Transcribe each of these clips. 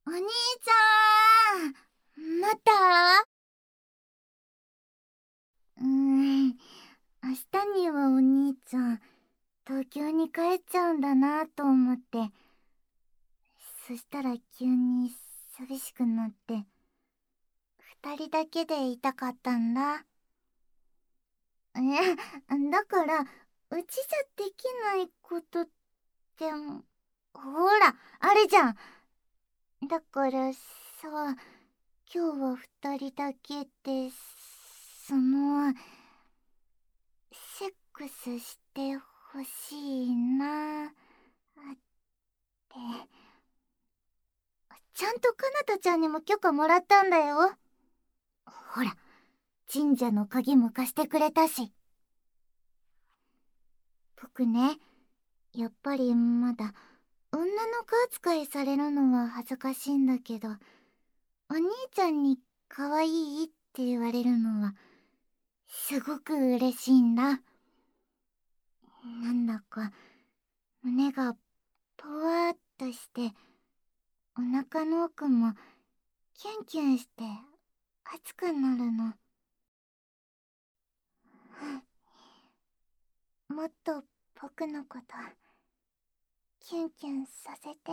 お兄ちゃん、また？明日にはお兄ちゃん、東京に帰っちゃうんだなと思って。そしたら急に寂しくなって、二人だけでいたかったんだ。だから、うちじゃできないことって、ほら、あれじゃん。だからさ、今日は二人だけで、セックスしてほしいなって。ちゃんとかなたちゃんにも許可もらったんだよ。ほら、神社の鍵も貸してくれたし。僕ね、やっぱりまだ女の子扱いされるのは恥ずかしいんだけど、お兄ちゃんに可愛いって言われるのはすごく嬉しいんだ。なんだか胸がぽわーっとして、お腹の奥もキュンキュンして熱くなるの。もっと僕のことキュンキュンさせて。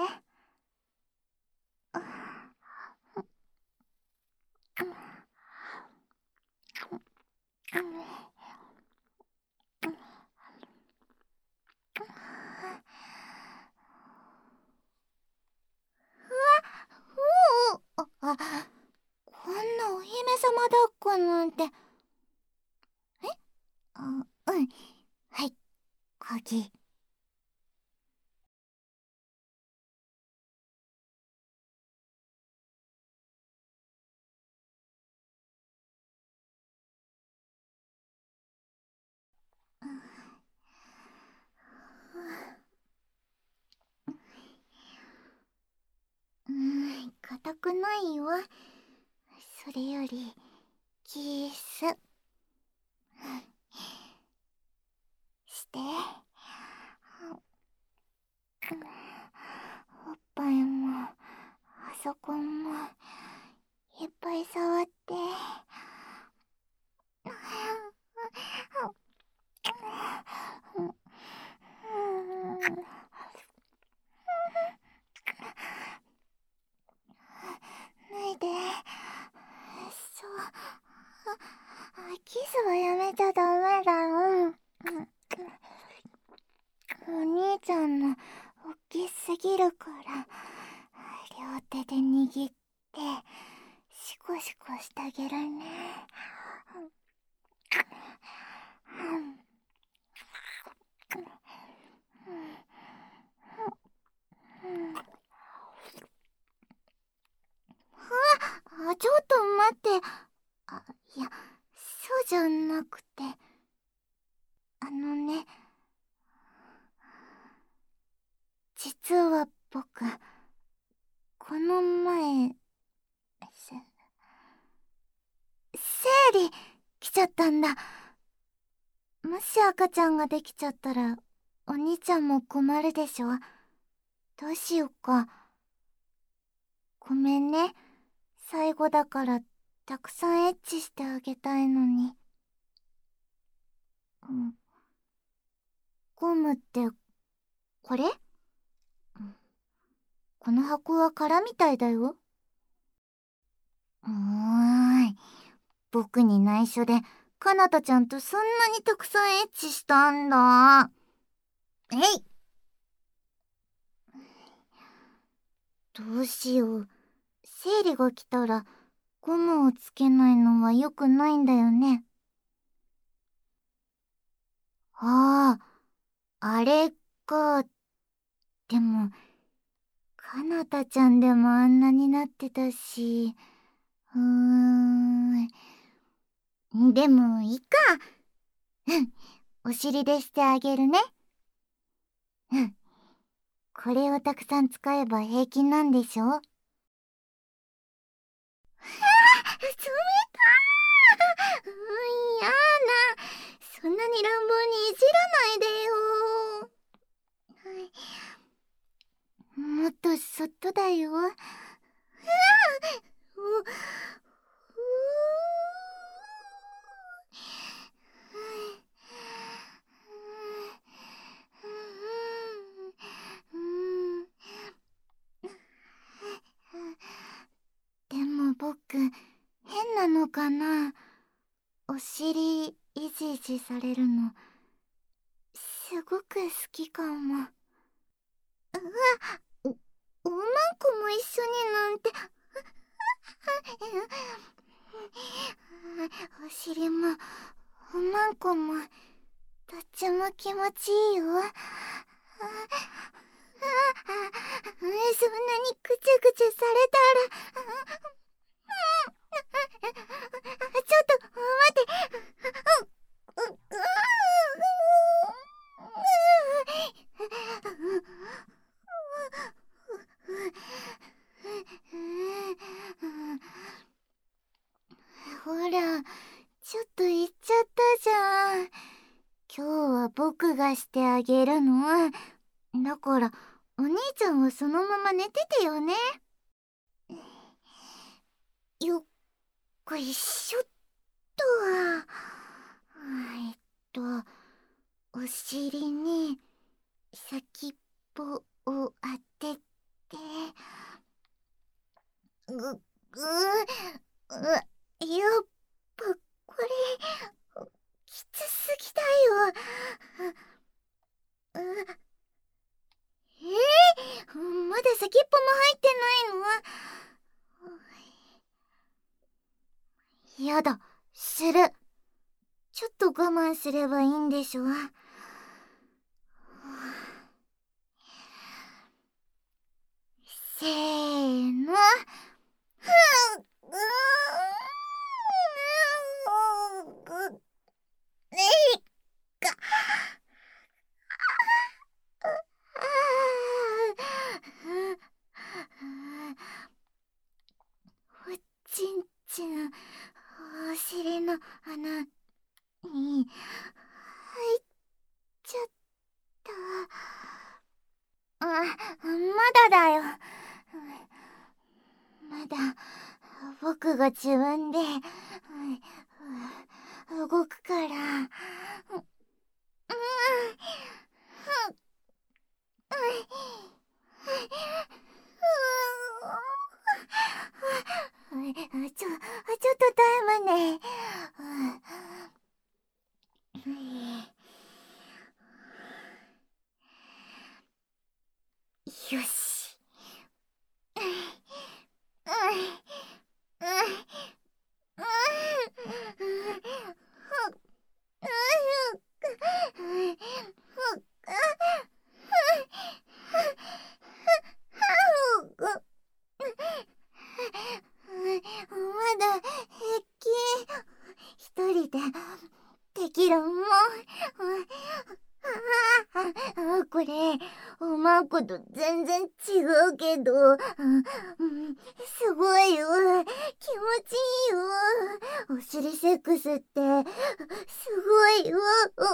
こんなお姫様抱っこなんて。はい、鍵。硬くないよ。それよりキースして。おっぱいもあそこもいっぱい触って。ないで。キスはやめちゃダメだよ。お兄ちゃんの大きすぎるから、両手で握ってシコシコしてあげるね。ちょっと待って。いや、そうじゃなくて、ね、実は僕、この前、生理来ちゃったんだ。もし赤ちゃんができちゃったら、お兄ちゃんも困るでしょ。どうしようか。ごめんね。最後だからたくさんエッチしてあげたいのに。ゴムってこれ？この箱は空みたいだよ。僕に内緒でかなたちゃんとそんなにたくさんエッチしたんだ。どうしよう。生理が来たらゴムをつけないのは良くないんだよね。あれか。でもかなたちゃんでもあんなになってたし。でもいいか。お尻でしてあげるね。これをたくさん使えば平気なんでしょ？冷たー。やだ。そんなに乱暴にいじらないでよ。もっとそっとだよ。 でも僕、変なのかな。お尻いじいじされるのすごく好きかも。おまんこも一緒になんて。お尻もおまんこもどっちも気持ちいいよ。そんなにぐちゃぐちゃされたら、ちょっと待って。ほら、ちょっと言っちゃったじゃん。今日は僕がしてあげるの。だからお兄ちゃんはそのまま寝ててよね。よっこいしょっと。えっとお尻に先っぽを当てて、ぐやっぱこれきつすぎだよ。まだ先っぽも入ってないの？やだ、する。ちょっと我慢すればいいんでしょ。せーの。おちんちん、お尻の穴に入っちゃった。まだだよ。まだ僕が自分で動くから。ちょっとタイムね。よし。まだ平気。一人でできるもん。これおまんこと全然違うけど、すごいよ。気持ちいいよ。お尻セックスってすごいよ。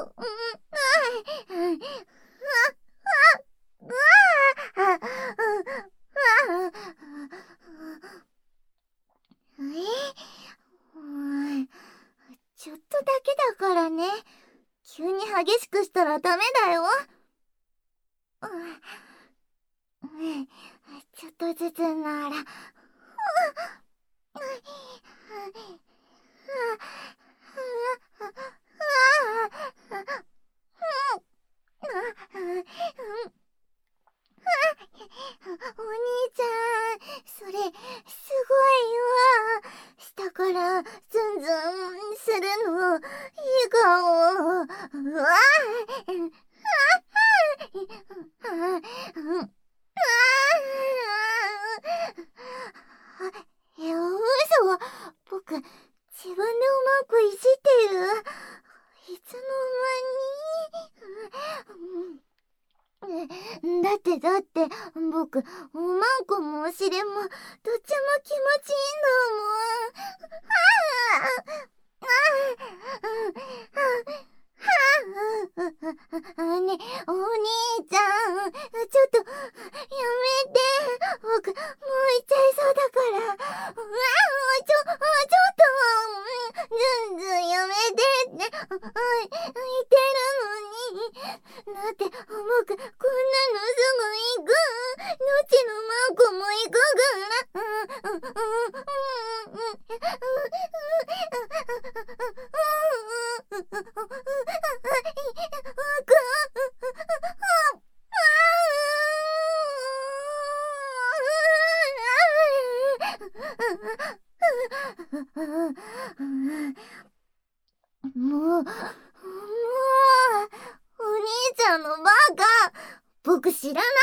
ちょっとだけだからね。急に激しくしたらダメだよ。ちょっとずつなら。お兄ちゃん、それすごいよ。下からズンズンするのいいかも。嘘。僕自分でおまんこいじってる。いつの間に。だって僕おまんこもお尻もどっちも気持ちいいんだもん。ね、お兄ちゃん、ちょっとやめて。僕もう行っちゃいそうだから。 僕、こんなのすぐ行く。のちのマーコも行くからもう、お兄ちゃんのバカ、僕知らない。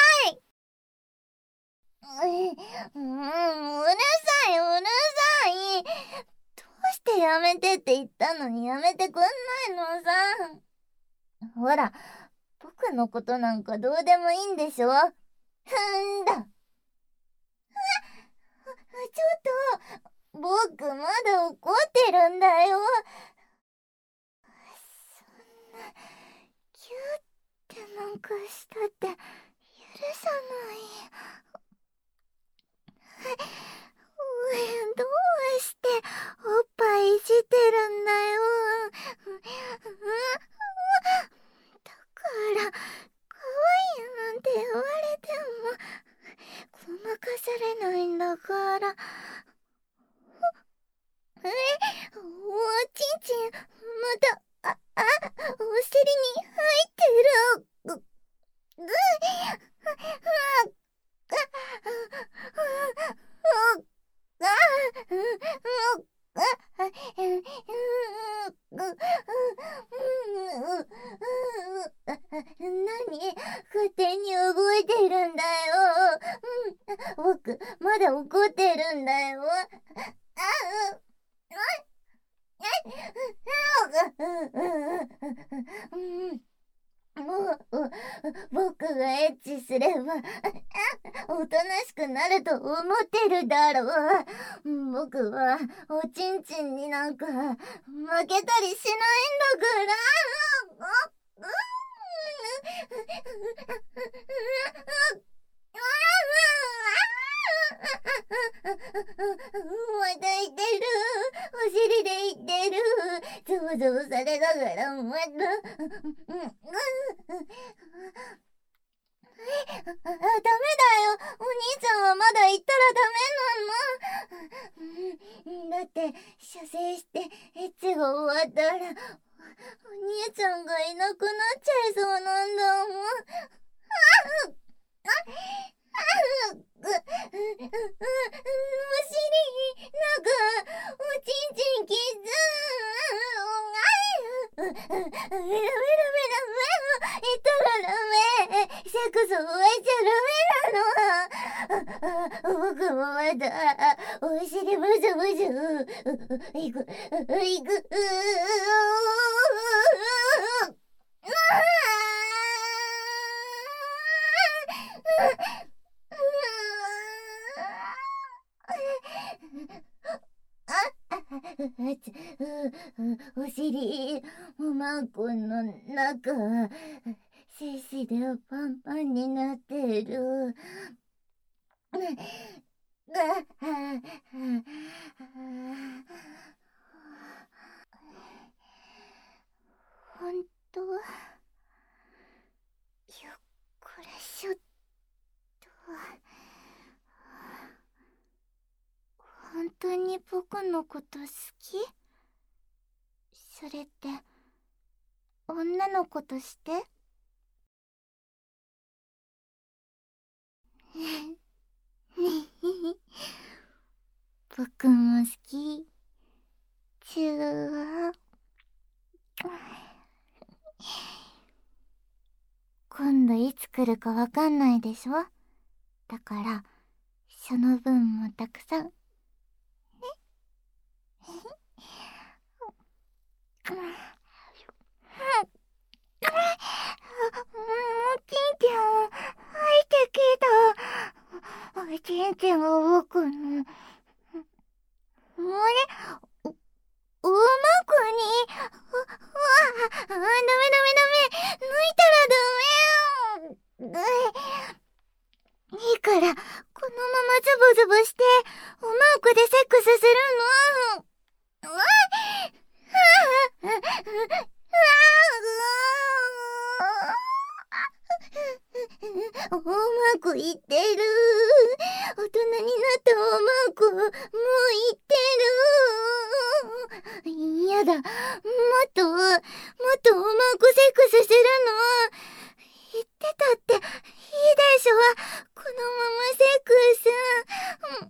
うるさい、うるさい。どうしてやめてって言ったのにやめてくんないのさ。ほら、僕のことなんかどうでもいいんでしょ。ふんだ。ちょっと、僕まだ怒ってるんだよ。そんな、キューってなんかしたって許さない。どうしておっぱいいじってるんだよ。だから可愛いなんて言われてもごまかされないんだから。おちんちんまたお尻に入ってる。何勝手に動いてるんだよ。僕まだ怒ってるんだよ。もう僕がエッチすればおとなしくなると思ってるだろう。僕はおちんちんになんか負けたりしないんだから。また言ってる。お尻で言ってる。ゾワゾワされながらまた。ダメだよ。お兄ちゃんはまだ行ったらダメなの。だって射精してエッチが終わったらお兄ちゃんがいなくなっちゃいそうなんだもん。お尻、なんか、おちんちんきつダメダメダメ。言ったらダメ。セックス終えちゃダメなの。僕もまだ、お尻ブズブズ。いく。お尻、マー君の中、精子でパンパンになってる。ほんと、よっこらしょっと。本当に僕のこと好き？それって女の子として僕も好き。チュー。今度いつ来るかわかんないでしょ。だからその分もたくさんね。おちんちんを入ってきた。おちんちんが僕のあれ、うまくにダメダメダメ。抜いたらダメ。いいからこのままズボズボしてうまくでセックスするの。 うまくいってる。大人になったうまく、もういってる。やだ。もっとうまくセックスするの。言ってたっていいでしょ。このままセックス。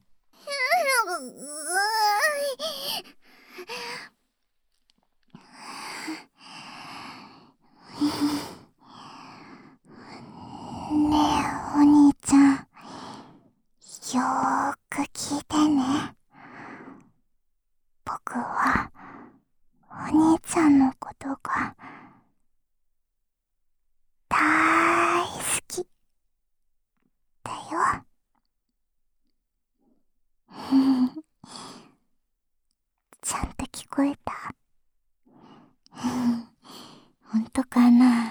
ねえ、お兄ちゃん。よーく聞いてね。僕は、お兄ちゃんのことが、大好きだよ。ちゃんと聞こえた？ほんとかな？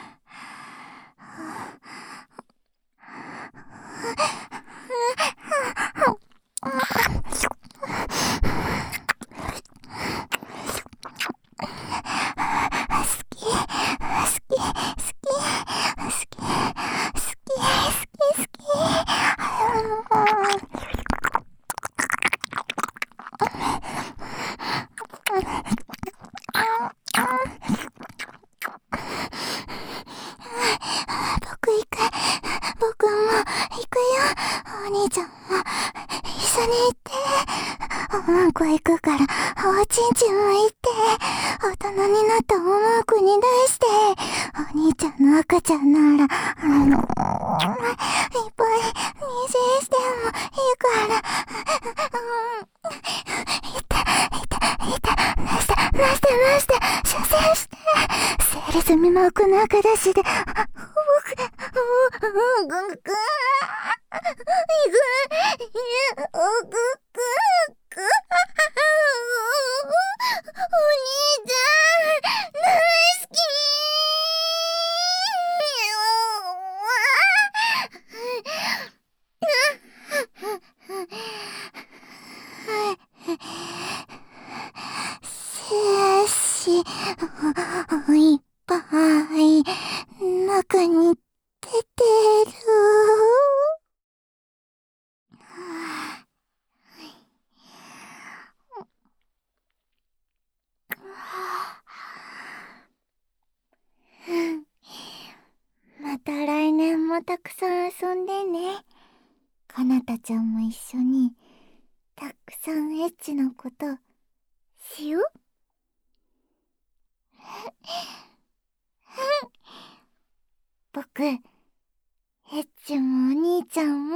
僕も行くよ。お兄ちゃんも一緒に行って。おまんこ行くから、おちんちんも行って。大人になったおまんこに出して。お兄ちゃんの赤ちゃんなら、いっぱい妊娠してもいいから。なして、出産して。生理済みの奥の赤だしで、いっぱい中に出てる。また来年もたくさん遊んでね。かなたちゃんも一緒にたくさんエッチなことしよう。僕、エッチもお兄ちゃんも